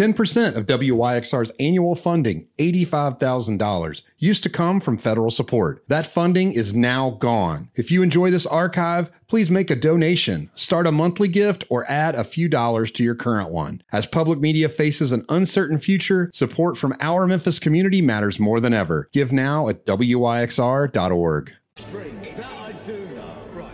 10% of WYXR's annual funding, $85,000, used to come from federal support. That funding is now gone. If you enjoy this archive, please make a donation, start a monthly gift, or add a few dollars to your current one. As public media faces an uncertain future, support from our Memphis community matters more than ever. Give now at WYXR.org. That I do know. Right.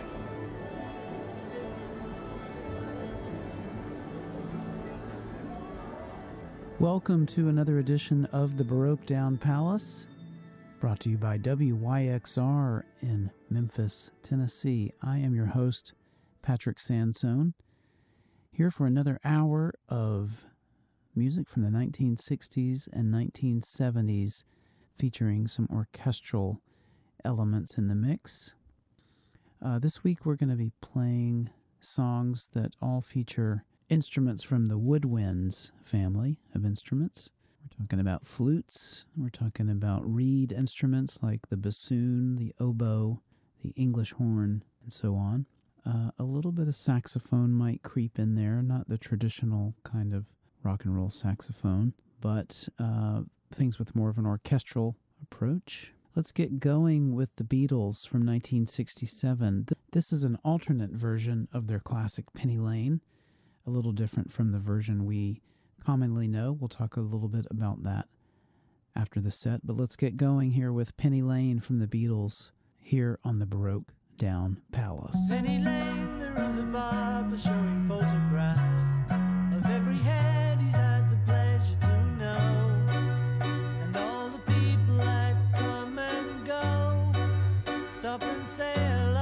Welcome to another edition of the Baroque Down Palace, brought to you by WYXR in Memphis, Tennessee. I am your host, Patrick Sansone, here for another hour of music from the 1960s and 1970s, featuring some orchestral elements in the mix. This week we're going to be playing songs that all feature instruments from the woodwinds family of instruments. We're talking about flutes, we're talking about reed instruments like the bassoon, the oboe, the English horn, and so on. A little bit of saxophone might creep in there, not the traditional kind of rock and roll saxophone, but things with more of an orchestral approach. Let's get going with the Beatles from 1967. This is an alternate version of their classic Penny Lane, a little different from the version we commonly know. We'll talk a little bit about that after the set, but let's get going here with Penny Lane from the Beatles here on the Baroque Down Palace. Penny Lane, there is a barber showing photographs of every head he's had the pleasure to know, and all the people that come and go stop and say hello.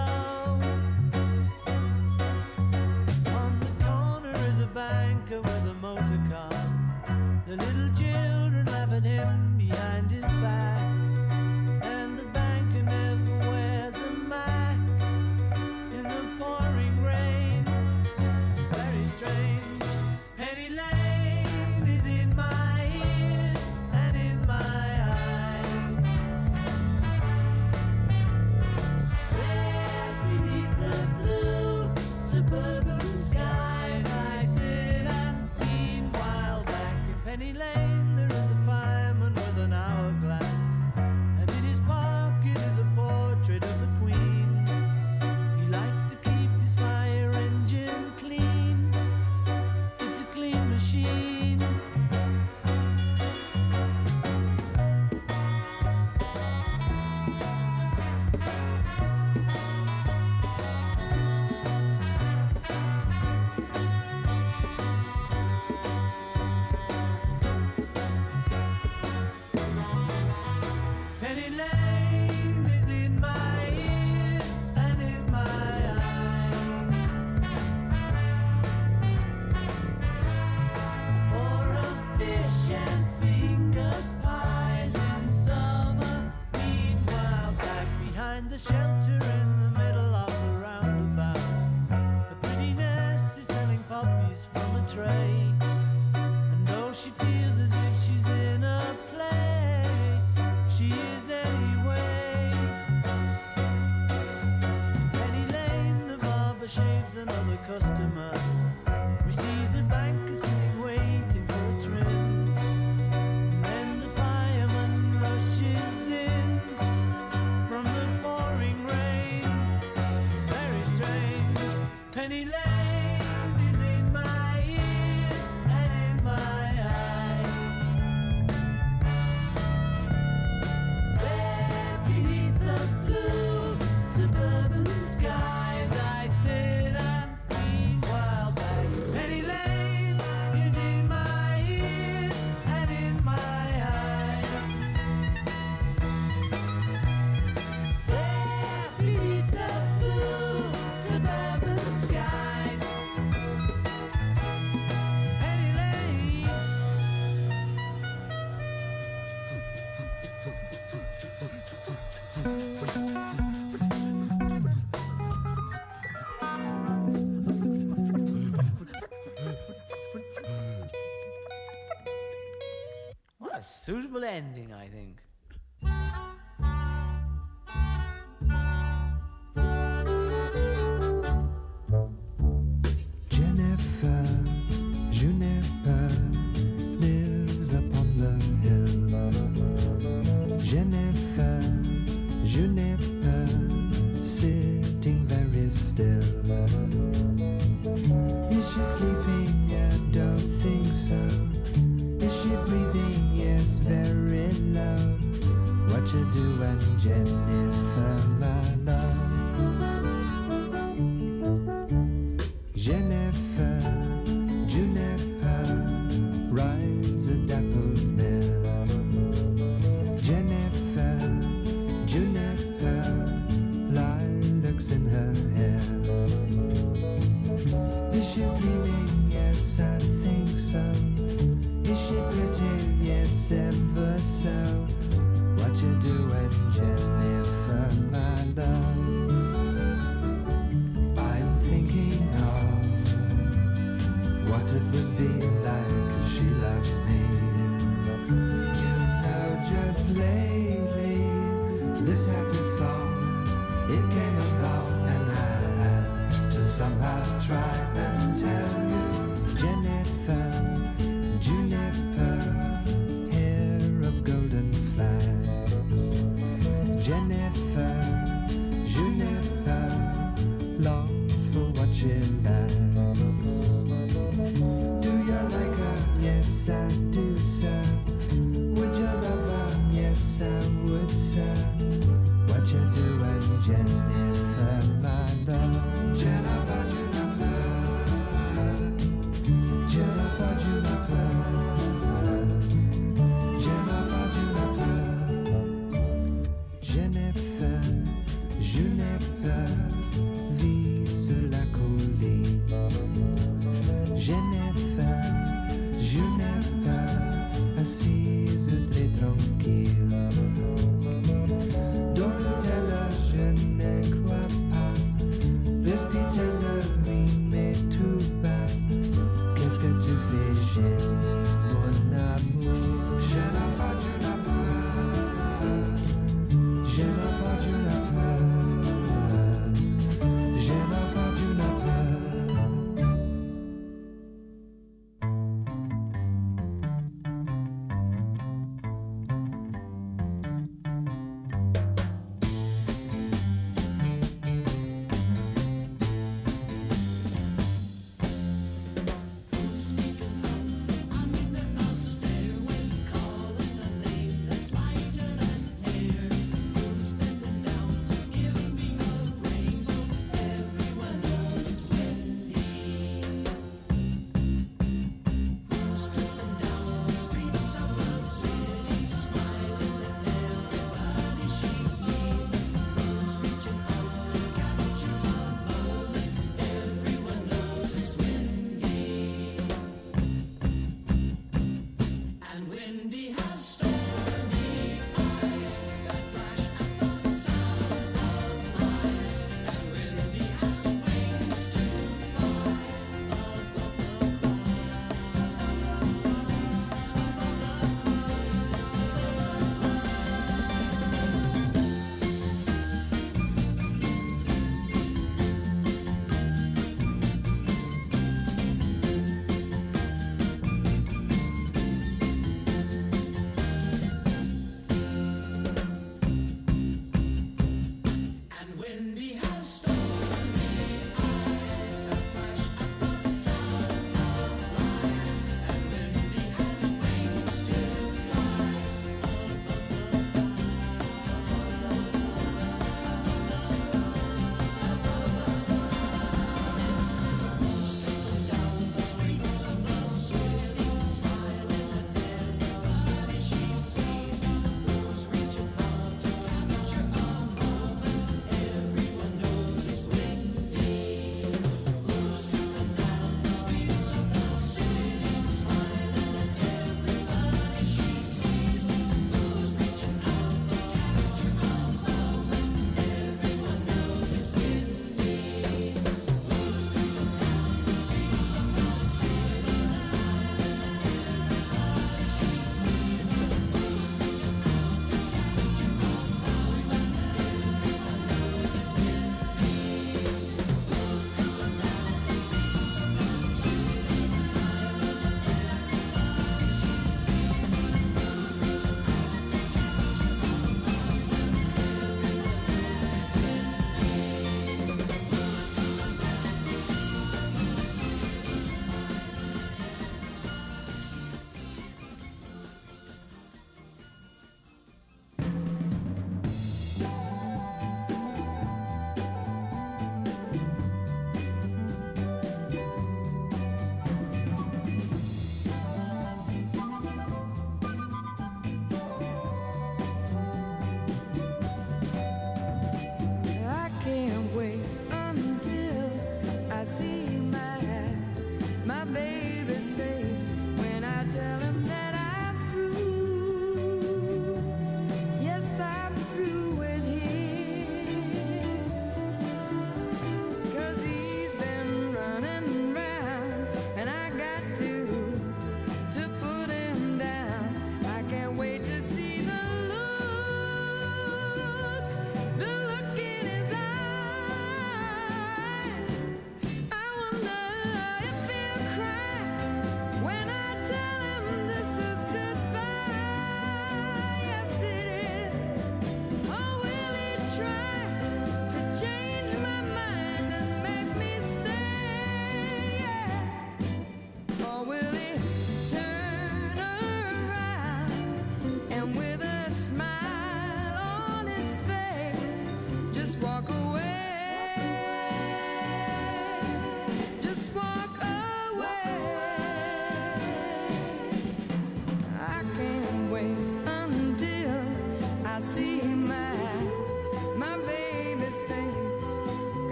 On the corner is a banker with a motor car. The little children laugh at him behind his back, and the banker never wears a mask in the pouring rain. Very strange. Penny Lane is in my ears and in my eyes. There beneath the blue suburban skies, I sit and meanwhile back in Penny Lane there is a fireman with an hourglass, and in his pocket is a portrait of the Queen. He likes to keep his fire engine clean. It's a clean machine. Penny Lane is in my ears and in my eyes. For a fish and finger pies in summer. Meanwhile, back behind the shelter in the middle of the roundabout, the pretty nurse is selling puppies from a tray. And though she feels as if she's in a play, she is anyway. Penny Lane, the barber shaves another customer. We see the banker sitting waiting for a trim. And then the fireman rushes in from the pouring rain. Very strange. Penny Lane is in my ears and in my eyes. There beneath the blue suburban skies, I sit and meanwhile back. Penny Lane is in my ears and in my eyes. There beneath the blue suburban skies, Penny Lane. What a suitable ending, I think. Jennifer, je n'ai pas Yes, I do, sir. Would you love her? Yes, I would, sir. What you doing, Jennifer, my love? Jennifer, Jennifer. Jennifer, Jennifer. Jennifer, Jennifer. Jennifer, je n'ai peur, vis sur la colline. Je n'ai faim, je n'ai peur,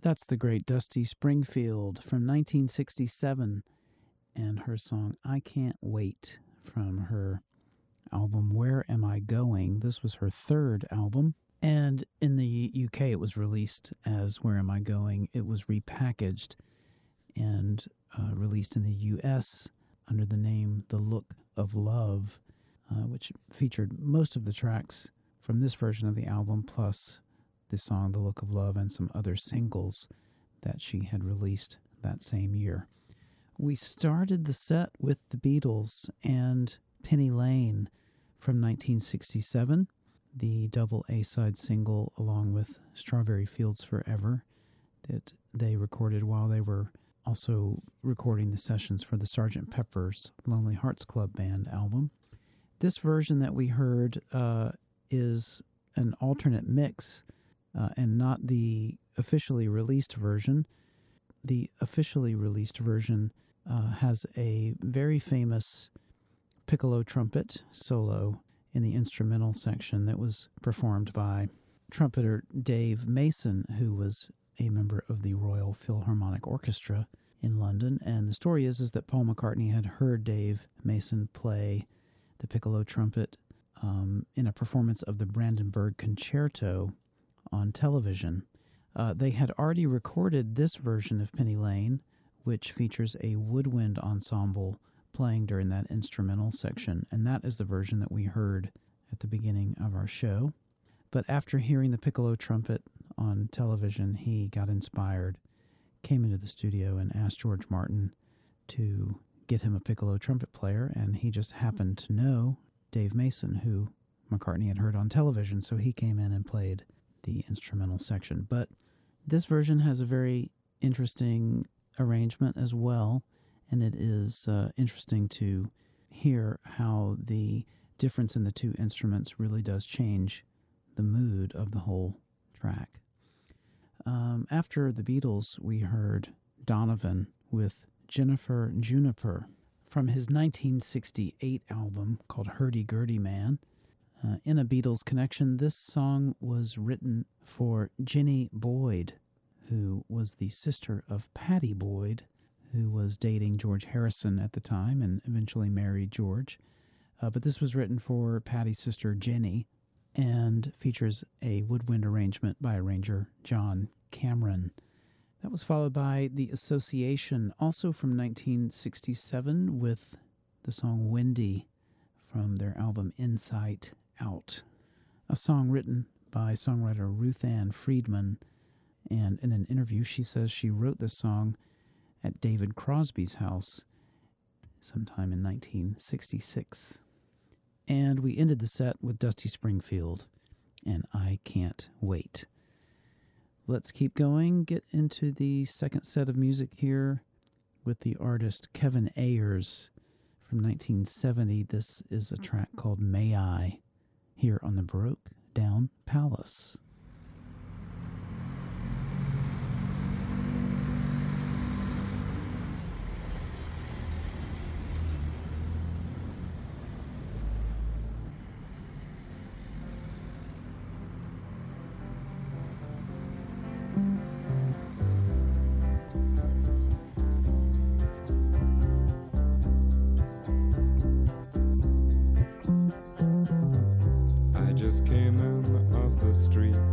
That's the great Dusty Springfield from 1967 and her song I Can't Wait from her album Where Am I Going? This was her third album, and in the UK it was released as Where Am I Going? It was repackaged and released in the US under the name The Look of Love, which featured most of the tracks from this version of the album, plus the song The Look of Love and some other singles that she had released that same year. We started the set with the Beatles and Penny Lane from 1967, the double A-side single along with Strawberry Fields Forever that they recorded while they were also recording the sessions for the Sgt. Pepper's Lonely Hearts Club Band album. This version that we heard is an alternate mix and not the officially released version. The officially released version has a very famous piccolo trumpet solo in the instrumental section that was performed by trumpeter Dave Mason, who was a member of the Royal Philharmonic Orchestra in London. And the story is that Paul McCartney had heard Dave Mason play the piccolo trumpet in a performance of the Brandenburg Concerto on television. They had already recorded this version of Penny Lane, which features a woodwind ensemble playing during that instrumental section, and that is the version that we heard at the beginning of our show. But after hearing the piccolo trumpet on television, he got inspired, came into the studio and asked George Martin to get him a piccolo trumpet player, and he just happened to know Dave Mason, who McCartney had heard on television, so he came in and played the instrumental section. But this version has a very interesting arrangement as well, and it is interesting to hear how the difference in the two instruments really does change the mood of the whole track. After the Beatles, we heard Donovan with Jennifer Juniper from his 1968 album called Hurdy-Gurdy Man. In a Beatles connection, this song was written for Jenny Boyd, who was the sister of Pattie Boyd, who was dating George Harrison at the time and eventually married George. But this was written for Pattie's sister Jenny and features a woodwind arrangement by arranger John Cameron. That was followed by The Association, also from 1967, with the song Windy from their album Insight Out, a song written by songwriter Ruth Ann Friedman. And in an interview, she says she wrote this song at David Crosby's house sometime in 1966. And we ended the set with Dusty Springfield and I Can't Wait. Let's keep going, get into the second set of music here with the artist Kevin Ayers from 1970. This is a track called May I, here on the Broke Down Palace. I just came in off the street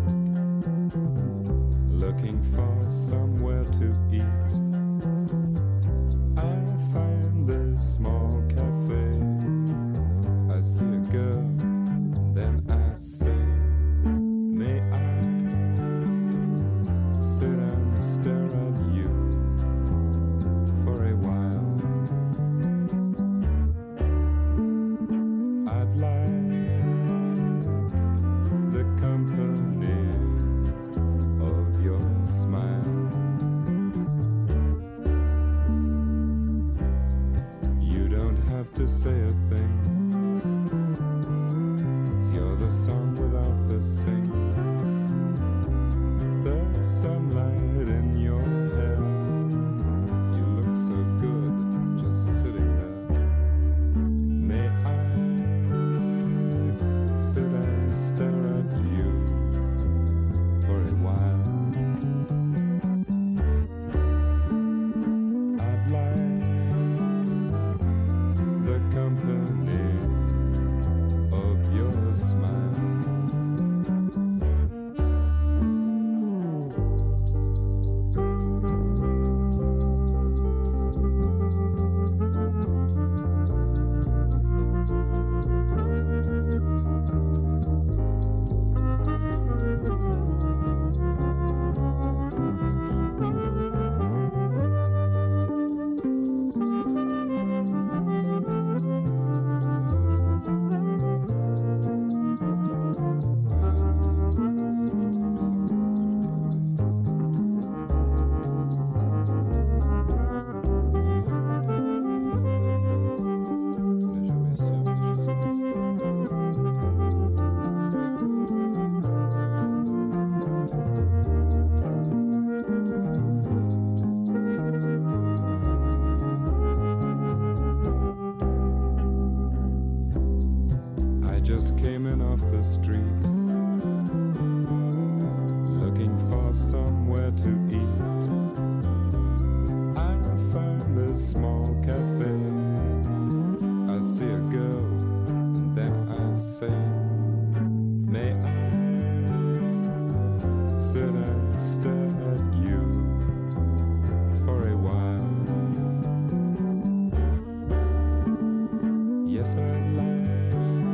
small cafe. I see a girl and then I say, may I sit and stare at you for a while? Yes, I'd like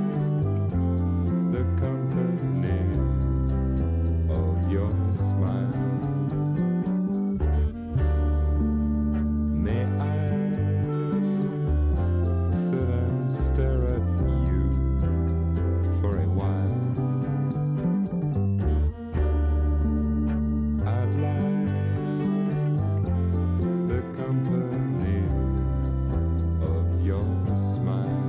the company of your smile. May I sit and stare at you for a while? I'd like the company of your smile.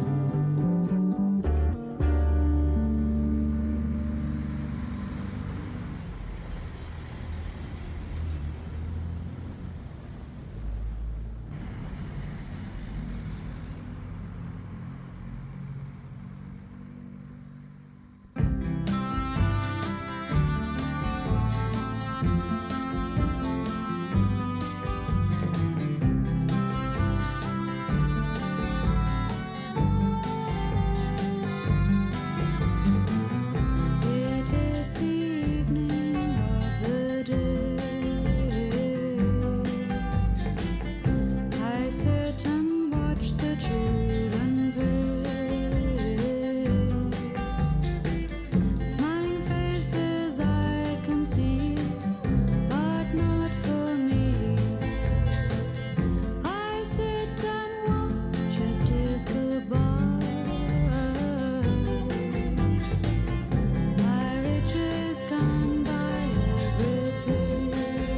It is the evening of the day. I sit and watch the children play. Smiling faces I can see, but not for me. I sit and watch as tears go by. My riches can buy everything.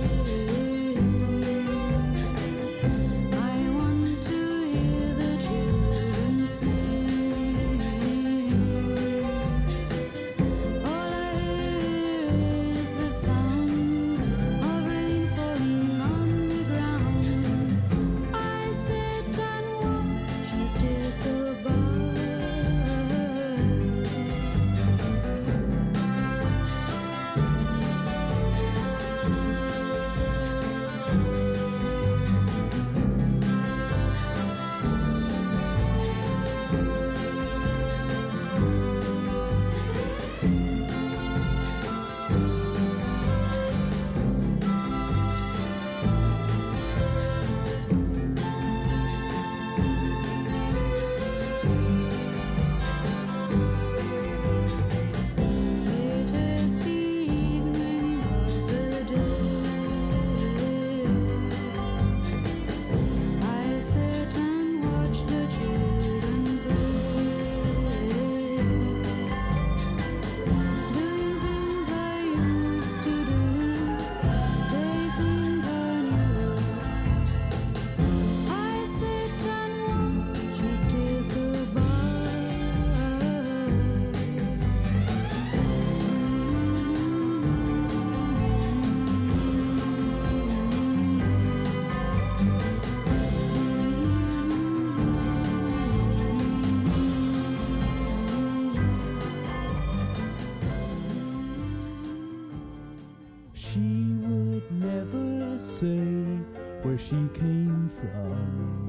I want to hear the children sing. All I hear is the sound of rain falling on the ground. I sit and watch as tears go by. It is the evening of the day. I sit and watch the children play, doing things I used to do. They think I knew. I sit and watch as tears go by. She would never say where she came from.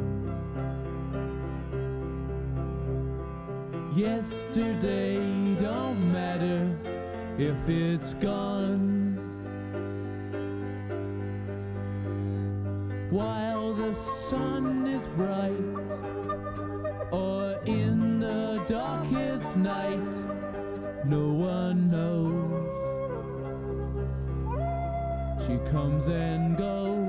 Yesterday don't matter if it's gone. While the sun is bright, or in the darkest night, no one knows. She comes and goes.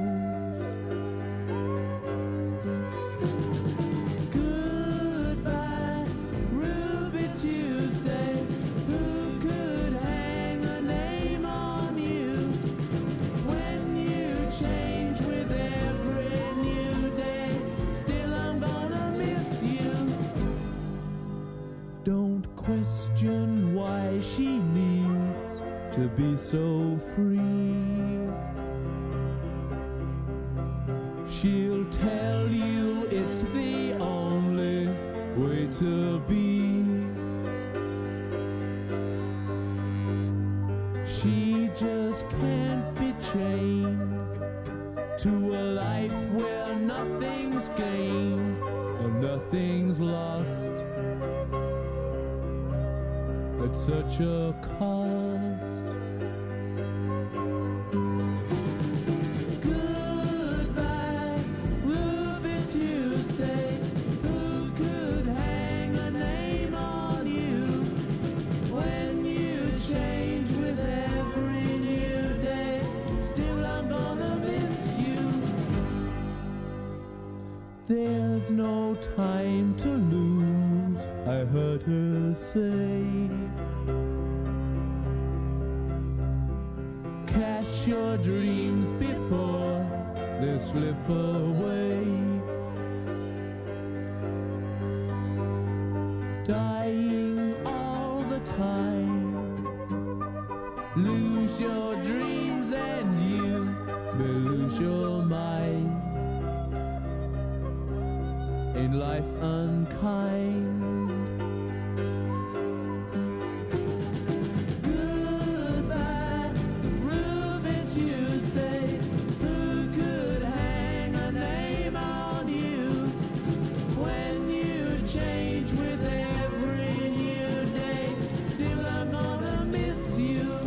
Goodbye, Ruby Tuesday. Who could hang a name on you when you change with every new day? Still, I'm gonna miss you. Don't question why she needs to be so free. She'll tell you it's the only way to be. She just can't be chained to a life where nothing's gained. things lost at such a cost. Goodbye, Ruby Tuesday. Who could hang a name on you when you change with every new day? Still, I'm gonna miss you. There's no time to lose, I heard her say. Catch your dreams before they slip away. Dying all the time. Lose your dreams and you may lose your mind. Ain't life unkind? Goodbye, Ruby Tuesday. Who could hang a name on you when you change with every new day? Still, I'm gonna miss you.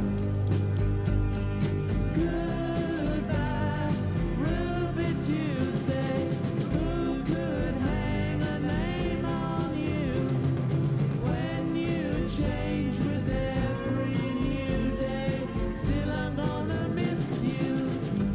Goodbye, Ruby Tuesday. Who could hang a name on you when you change with every new day? Still, I'm gonna miss you.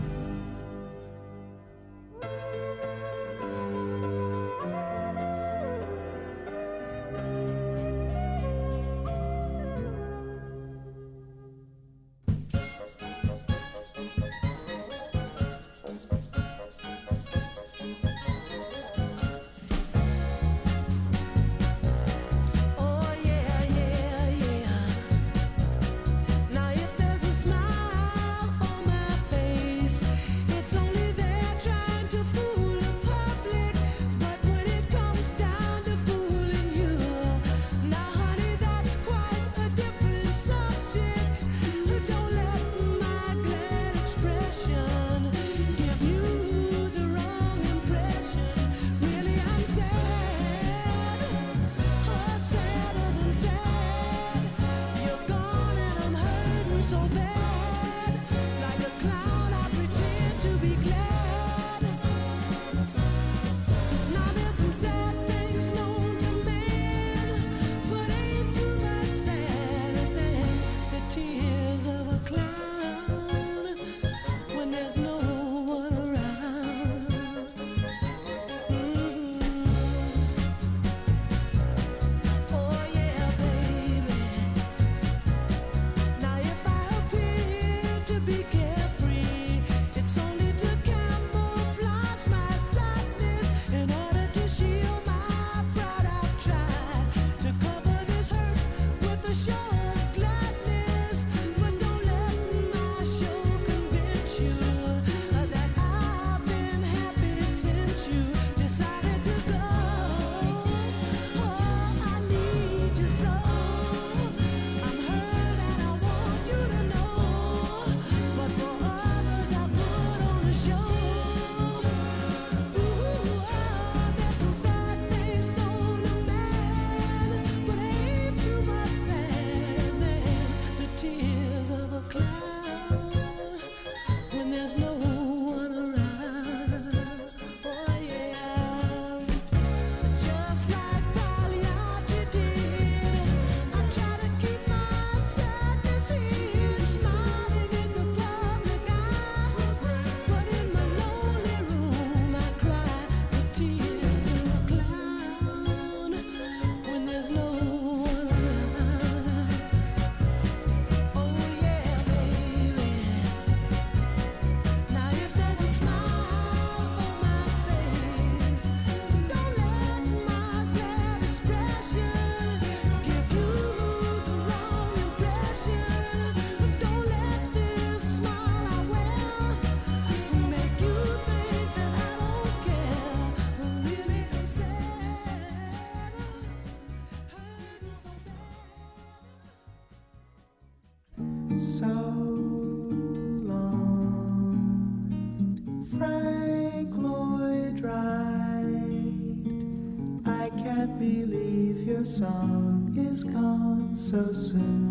Oh yeah, yeah, yeah. Now if there's a smile on my face, it's only there trying to fool the public. But when it comes down to fooling you, now honey, that's quite a different subject. Don't let my glad expression give you the wrong impression. Really, I'm sad. Oh, sadder than sad. You're gone and I'm hurting so bad. Like a clown, I pretend to be glad. Now there's some sad things known to man, but ain't too much sadder than the tears of a clown when there's no one around. Oh yeah, baby. Now if I appear to be carefree, it's only to camouflage my sadness. In order to shield my pride, I've tried to cover this hurt with a show of gladness. But don't let my show convince you that I've been happy since you decided to go. Oh, I need you so. I'm hurt and I want you to know. But for others, I put on a show. There's some sad things known to man, but ain't too much sadder than the tears of a clown when there's no one around. Oh yeah. Just like Pagliacci did, I try to keep my sadness hid, smiling in the public eye. But in my lonely room, I cry the tears of a clown when there's no one around. Oh yeah, baby. Now if there's a smile on my face, don't let my glad expression give you the wrong impression. Don't let this smile I wear make you think that I don't care. Really, I'm sad, hurting so bad. So long, Frank Lloyd Wright. I song is gone so soon.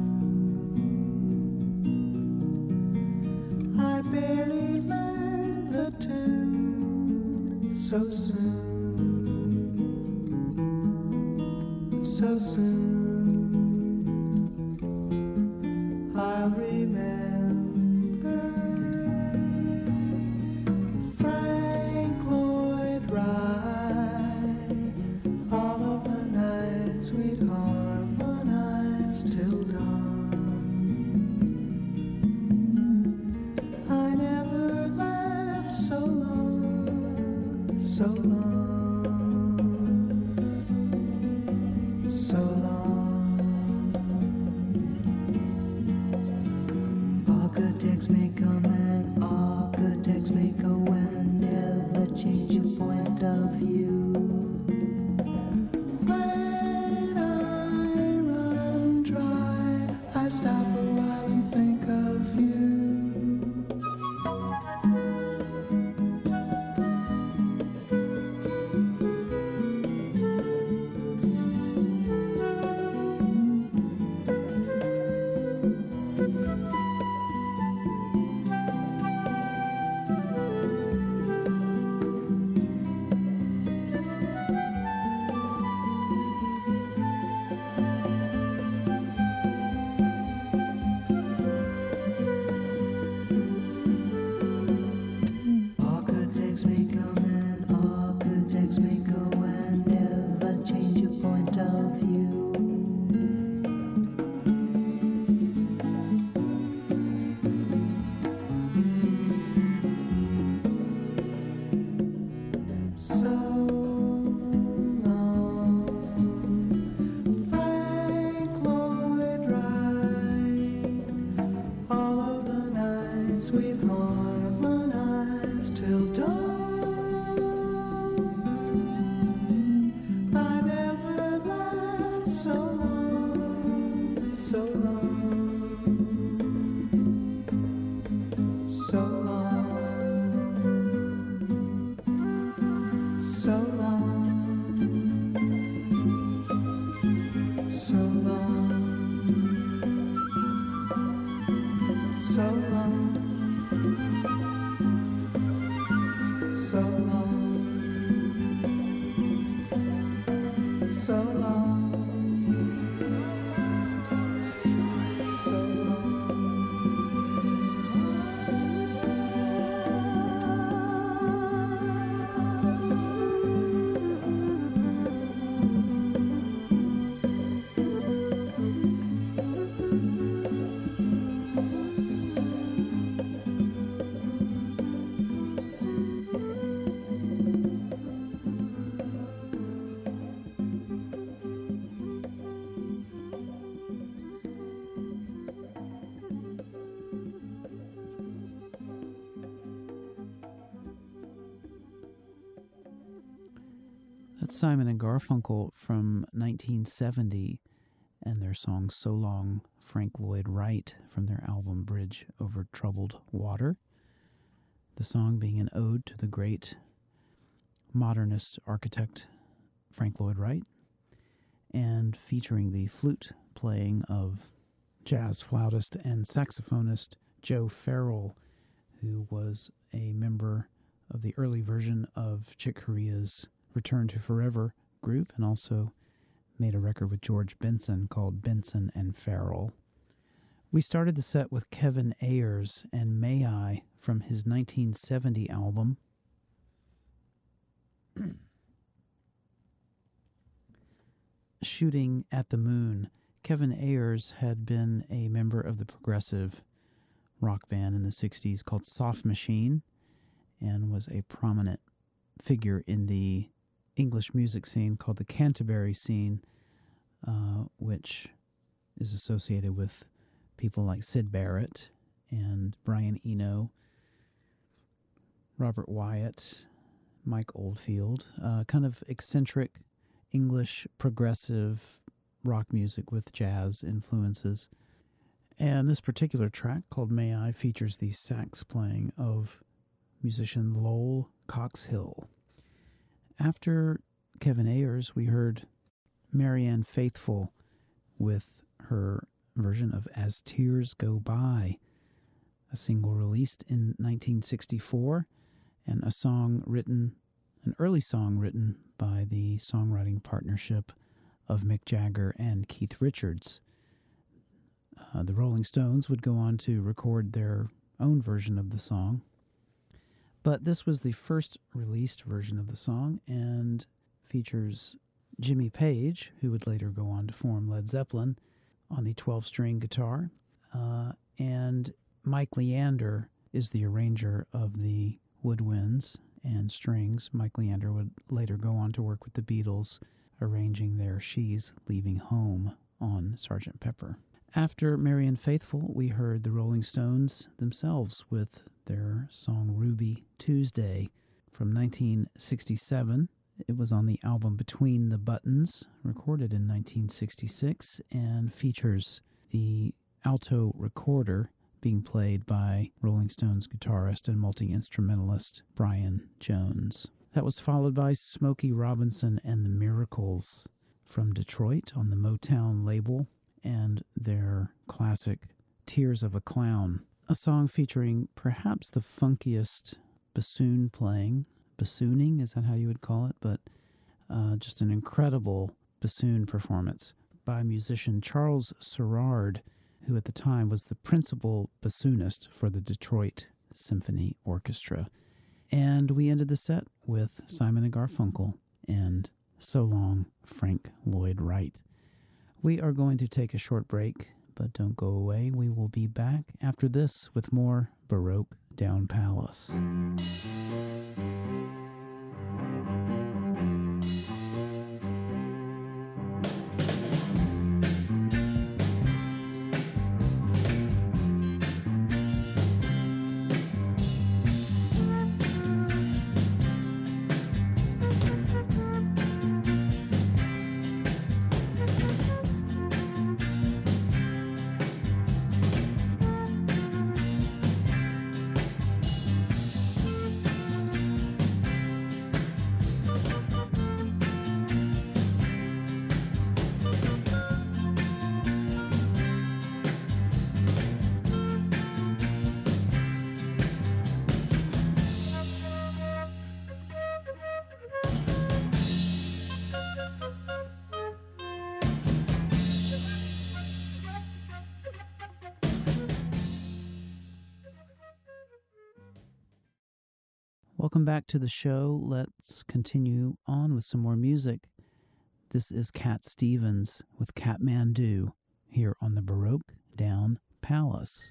I barely learned the tune so soon, so soon. I'll remember Frank Lloyd Wright, all of the nights we'd harmonize till dawn. I never laughed so long, so long, so long. Architects may come and architects may go and never change your point of view. When I run dry, I stop a while and think of you. Architects may come and architects may go and never change your point of view. So long, Frank Lloyd Wright, all of the nights we'd harmonize till dawn. I never laughed so long, so long, so long, so long, so long, so long. So long, so long, so long. That's Simon and Garfunkel from 1970 and their song So Long, Frank Lloyd Wright, from their album Bridge Over Troubled Water. The song being an ode to the great modernist architect Frank Lloyd Wright, and featuring the flute playing of jazz flautist and saxophonist Joe Farrell, who was a member of the early version of Chick Corea's Return to Forever group, and also made a record with George Benson called Benson and Farrell. We started the set with Kevin Ayers and May I from his 1970 album Shooting at the Moon. Kevin Ayers had been a member of the progressive rock band in the 60s called Soft Machine, and was a prominent figure in the English music scene called the Canterbury scene, which is associated with people like Syd Barrett and Brian Eno, Robert Wyatt, Mike Oldfield, kind of eccentric English progressive rock music with jazz influences. And this particular track, called May I, features the sax playing of musician Lowell Coxhill. After Kevin Ayers, we heard Marianne Faithfull with her version of As Tears Go By, a single released in 1964, and an early song written by the songwriting partnership of Mick Jagger and Keith Richards. The Rolling Stones would go on to record their own version of the song, but this was the first released version of the song and features Jimmy Page, who would later go on to form Led Zeppelin, on the 12-string guitar, and Mike Leander is the arranger of the woodwinds and strings. Mike Leander would later go on to work with the Beatles, arranging their She's Leaving Home on Sgt. Pepper. After Marianne Faithfull, we heard the Rolling Stones themselves with their song Ruby Tuesday from 1967. It was on the album Between the Buttons, recorded in 1966, and features the alto recorder being played by Rolling Stones guitarist and multi-instrumentalist Brian Jones. That was followed by Smokey Robinson and the Miracles from Detroit on the Motown label, and their classic Tears of a Clown, a song featuring perhaps the funkiest bassoon playing. Bassooning, is that how you would call it? But just an incredible bassoon performance by musician Charles Sherrard, who at the time was the principal bassoonist for the Detroit Symphony Orchestra. And we ended the set with Simon & Garfunkel and So Long, Frank Lloyd Wright. We are going to take a short break, but don't go away. We will be back after this with more Baroque Down Palace. Welcome back to the show. Let's continue on with some more music. This is Cat Stevens with Kathmandu here on the Baroque Down Palace.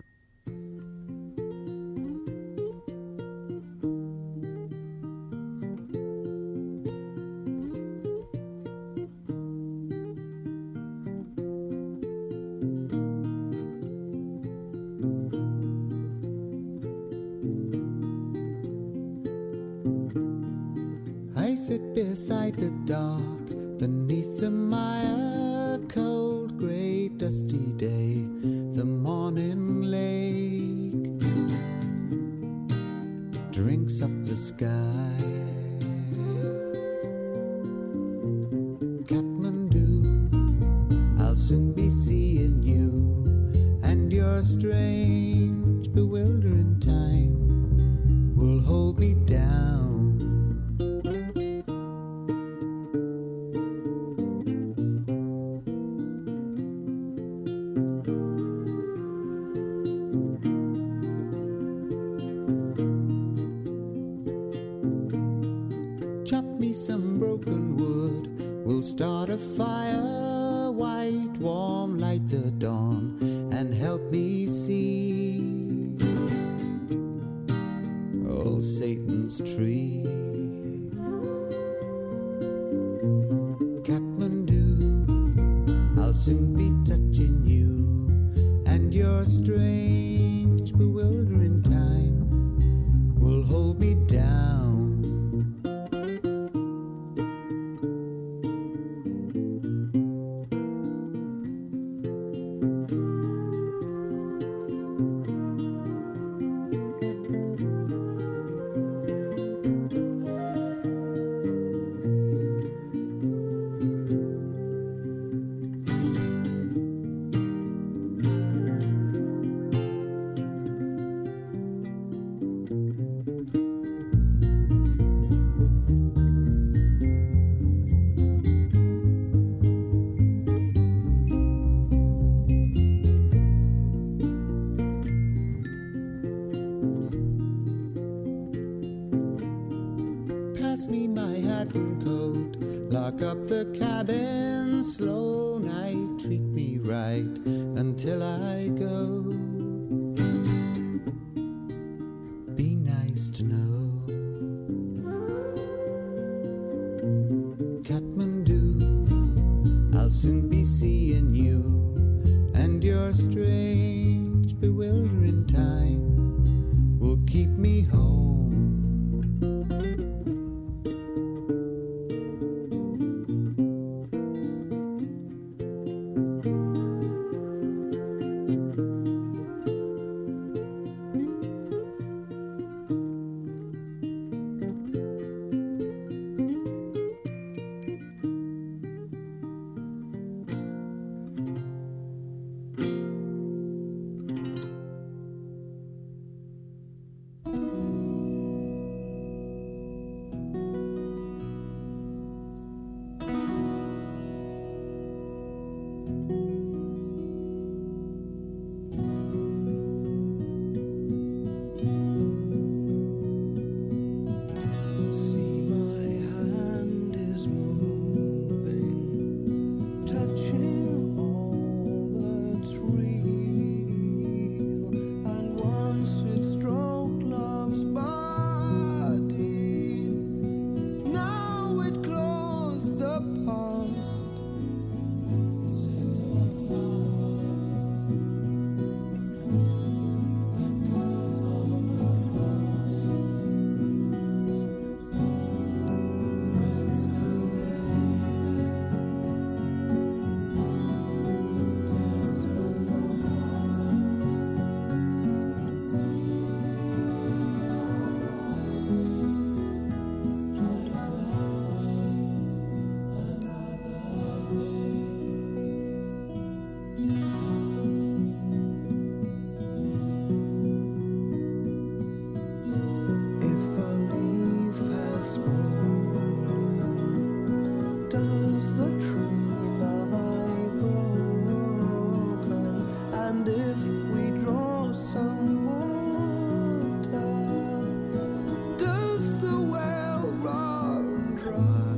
I sit beside the dock, beneath the mire, cold, grey, dusty day, the morning lake drinks up the sky. Kathmandu, I'll soon be seeing you, and your strange, bewildering time will hold me down. Chop me some broken wood, we'll start a fire, white, warm, light the dawn, and help me see old Satan's tree. Kathmandu, I'll soon be touching you, and your strange, bewildering time will hold me down. raincoat. Lock up the cabin, slow night, treat me right until I go. Be nice to know. Kathmandu, I'll soon be seeing you, and your strange, bewildering time will keep me home. See, my hand is moving, touching all that's real. And once it stroked love's body, now it closed the past. If a leaf has fallen, does the tree lie broken? And if we draw some water, does the well run dry?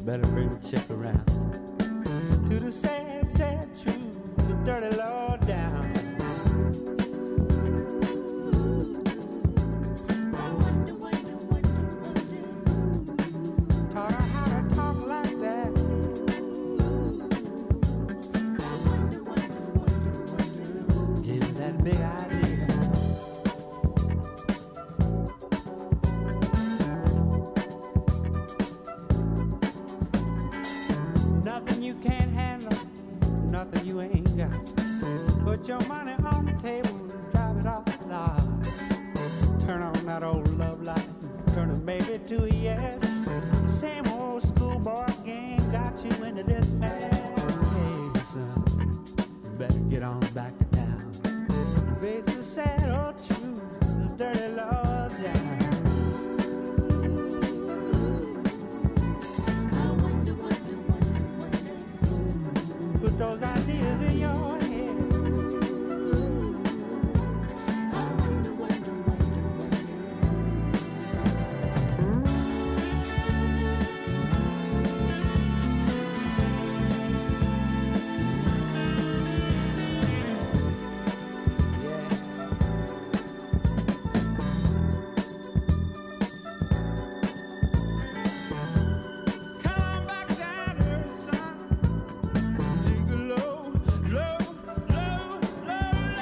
better bring the chick around. To the sad, sad truth, the dirty law down. Taught her how to talk like that. Gave her that big idea. Nothing you can't handle, nothing you ain't got. Put your money on the table and drive it off the lot. Turn on that old love light, turn a maybe to a yes. Same old schoolboy game got you into this mess. Hey, son, you better get on back to town. Face the sad old truth, the dirty law down. Put those ideas in your head. Come on back down to earth, son. Dig a low, low, low, low, low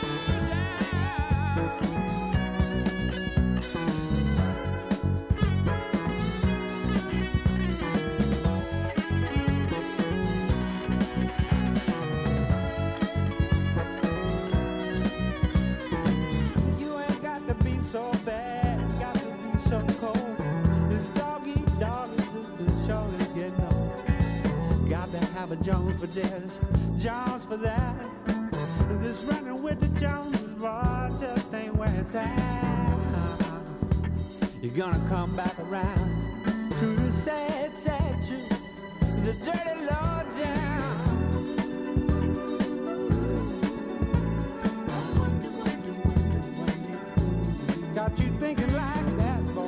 down. You ain't got to be so bad, got to be so cold. This dog eat dog existence surely getting old. Got to have a Jones for this, Jones for that. This running with the Joneses, boy, just ain't where it's at. You're gonna come back around to the sad, sad truth, the dirty law down. Got you thinking like that, boy.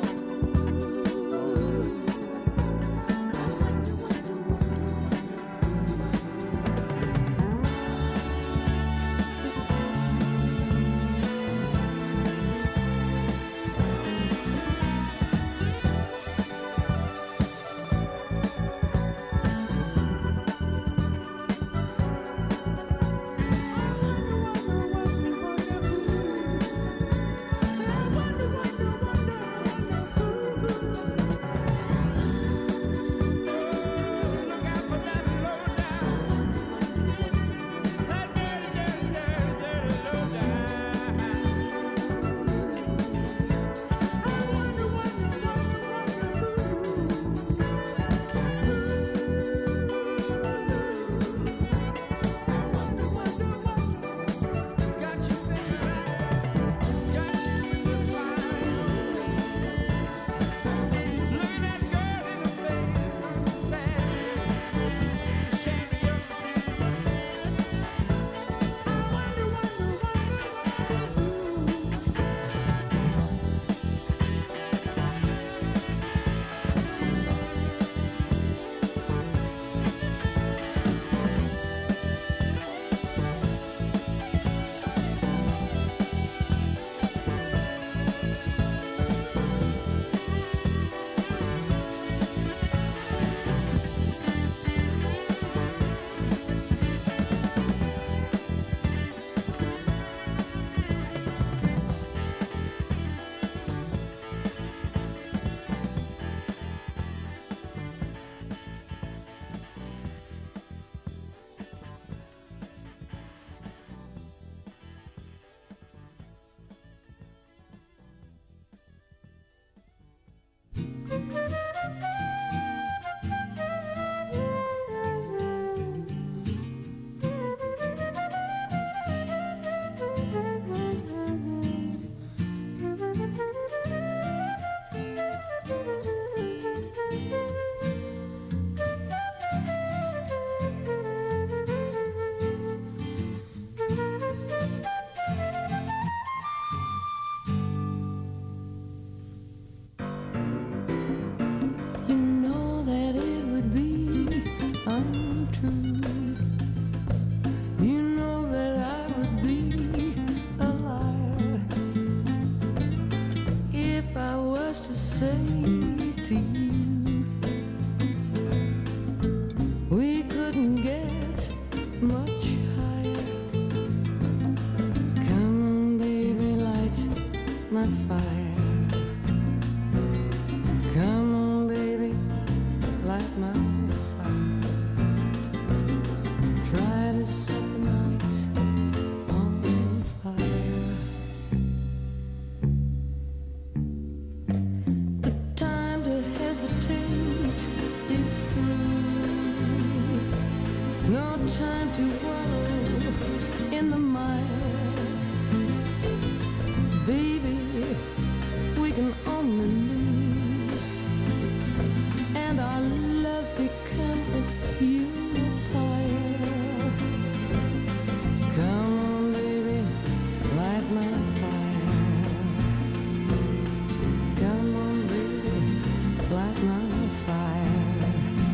say to you, we couldn't get much higher. Come on, baby, light my fire. Come on, baby, light my fire. Try to set the night on fire. The time to hesitate is through. No time to wallow in the mire. Baby, we can only lose, and our love become a funeral pyre. Come on, baby, light my fire. Come on, baby, light my fire.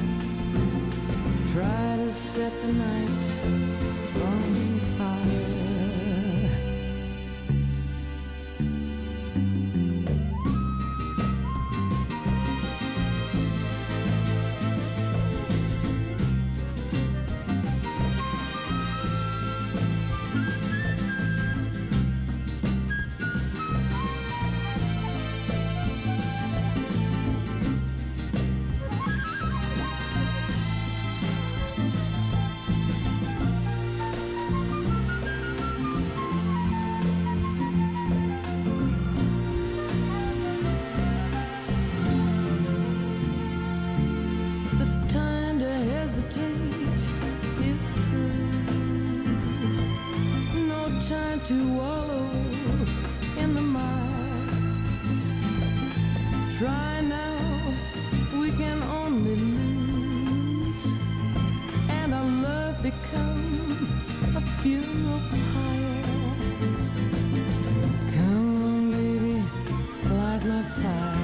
Try to set the night on fire. The time to hesitate is through. No time to wallow in the mire. Try now, we can only lose, and our love become a funeral pyre. Come on, baby, light my fire.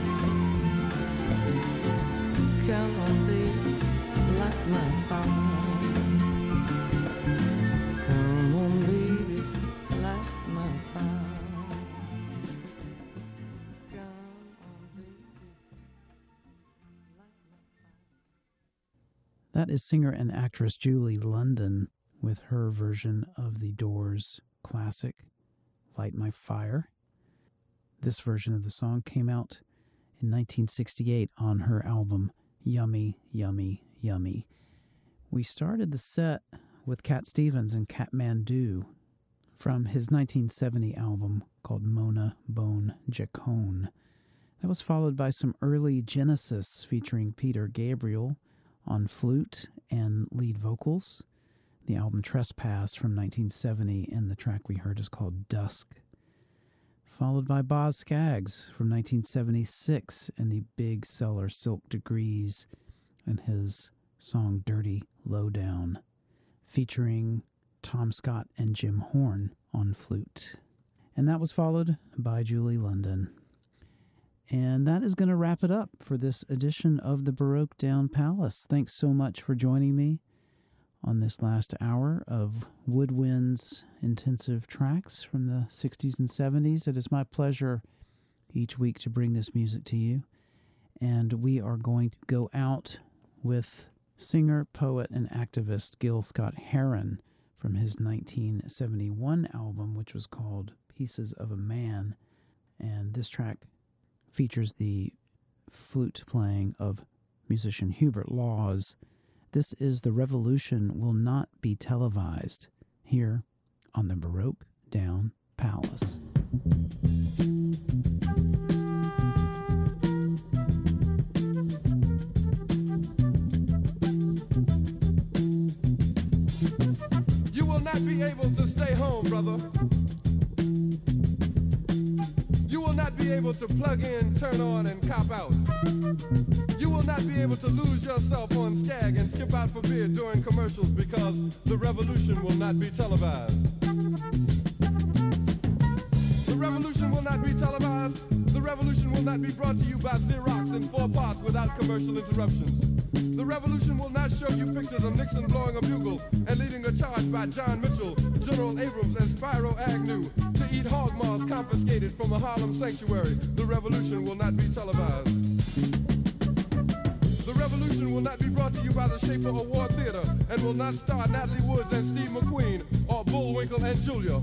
Come on, baby, light my fire. Come on, baby, light my fire. Come on, baby, light my fire. That is singer and actress Julie London with her version of the Doors classic, Light My Fire. This version of the song came out in 1968 on her album Yummy, Yummy, Yummy. We started the set with Cat Stevens and Kathmandu from his 1970 album called Mona Bone Jacone. That was followed by some early Genesis featuring Peter Gabriel on flute and lead vocals. The album Trespass from 1970, and the track we heard is called Dusk. Followed by Boz Scaggs from 1976 and the big seller Silk Degrees and his song Dirty Lowdown, featuring Tom Scott and Jim Horn on flute. And that was followed by Julie London. And that is going to wrap it up for this edition of the Baroque Down Palace. Thanks so much for joining me on this last hour of Woodwinds intensive tracks from the 60s and 70s. It is my pleasure each week to bring this music to you. And we are going to go out with singer, poet, and activist Gil Scott-Heron from his 1971 album, which was called Pieces of a Man. And this track features the flute playing of musician Hubert Laws. This is The Revolution Will Not Be Televised, here on the Baroque Down Palace. You will not be able to stay home, brother. You will not be able to plug in, turn on, and cop out. You will not be able to lose yourself on Skag and skip out for beer during commercials because the revolution will not be televised. The revolution will not be televised. The revolution will not be brought to you by Xerox in 4 parts without commercial interruptions. The revolution will not show you pictures of Nixon blowing a bugle and leading a charge by John Mitchell, General Abrams, and Spyro Agnew to eat hog maws confiscated from a Harlem sanctuary. The revolution will not be televised. The revolution will not be brought to you by the Schaefer Award Theater and will not star Natalie Woods and Steve McQueen or Bullwinkle and Julia.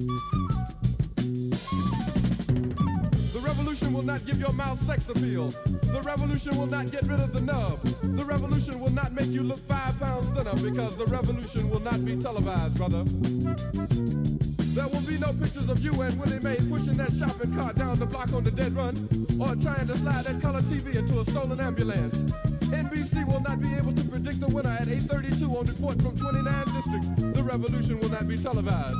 The revolution will not give your mouth sex appeal. The revolution will not get rid of the nubs. The revolution will not make you look 5 pounds thinner because the revolution will not be televised, brother. There will be no pictures of you and Willie Mae pushing that shopping cart down the block on the dead run or trying to slide that color TV into a stolen ambulance. NBC will not be able to predict the winner at 8:32 on report from 29 districts. The revolution will not be televised.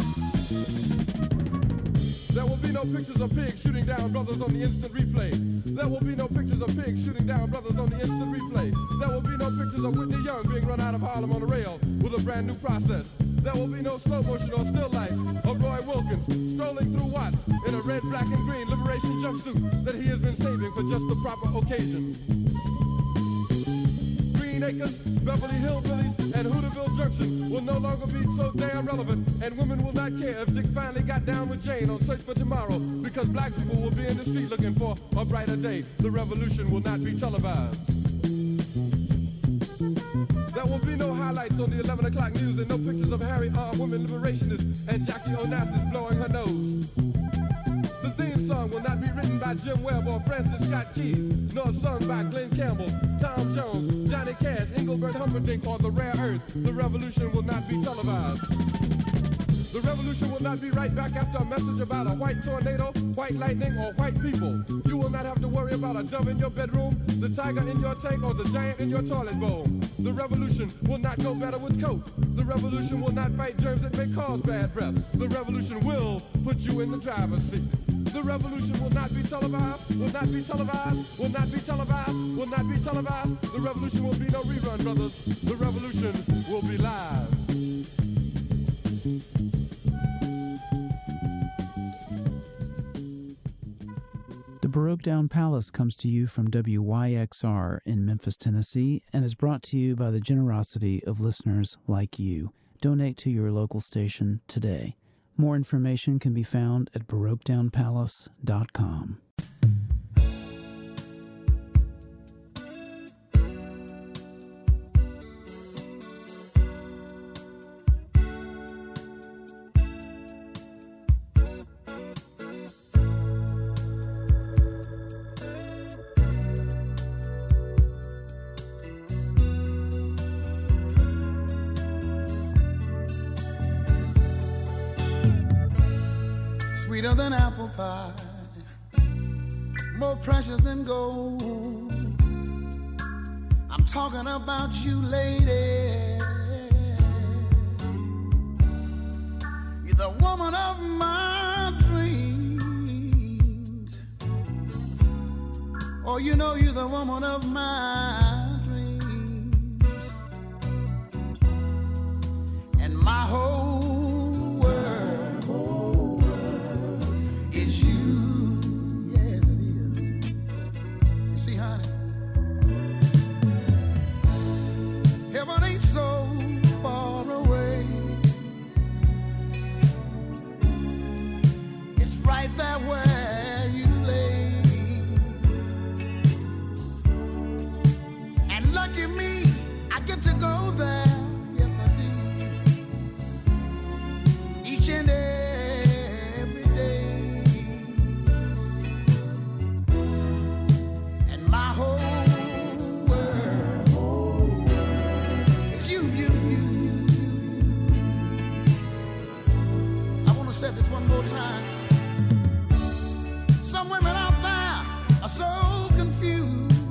There will be no pictures of pigs shooting down brothers on the instant replay. There will be no pictures of pigs shooting down brothers on the instant replay. There will be no pictures of Whitney Young being run out of Harlem on a rail with a brand new process. There will be no slow motion or still life of Roy Wilkins strolling through Watts in a red, black, and green liberation jumpsuit that he has been saving for just the proper occasion. Green Acres, Beverly Hillbillies, and Hooterville Junction will no longer be so damn relevant, and women will not care if Dick finally got down with Jane on Search for Tomorrow, because black people will be in the street looking for a brighter day. The revolution will not be televised. There will be no highlights on the 11 o'clock news and no pictures of Harry armed women liberationists and Jackie Onassis blowing her nose. The theme song will not be written by Jim Webb or Francis Scott Keys, nor sung by Glenn Campbell, Tom Jones, Johnny Cash, Engelbert Humperdinck, or The Rare Earth. The revolution will not be televised. The revolution will not be right back after a message about a white tornado, white lightning, or white people. You will not have to worry about a dove in your bedroom, the tiger in your tank, or the giant in your toilet bowl. The revolution will not go better with Coke. The revolution will not fight germs that may cause bad breath. The revolution will put you in the driver's seat. The revolution will not be televised, will not be televised, will not be televised, will not be televised. The revolution will be no rerun, brothers. The revolution will be live. The Baroque Down Palace comes to you from WYXR in Memphis, Tennessee, and is brought to you by the generosity of listeners like you. Donate to your local station today. More information can be found at BaroqueDownPalace.com. Sweeter than apple pie, more precious than gold. I'm talking about you, lady. You're the woman of my dreams. Oh, you know you're the woman of my dreams. And my whole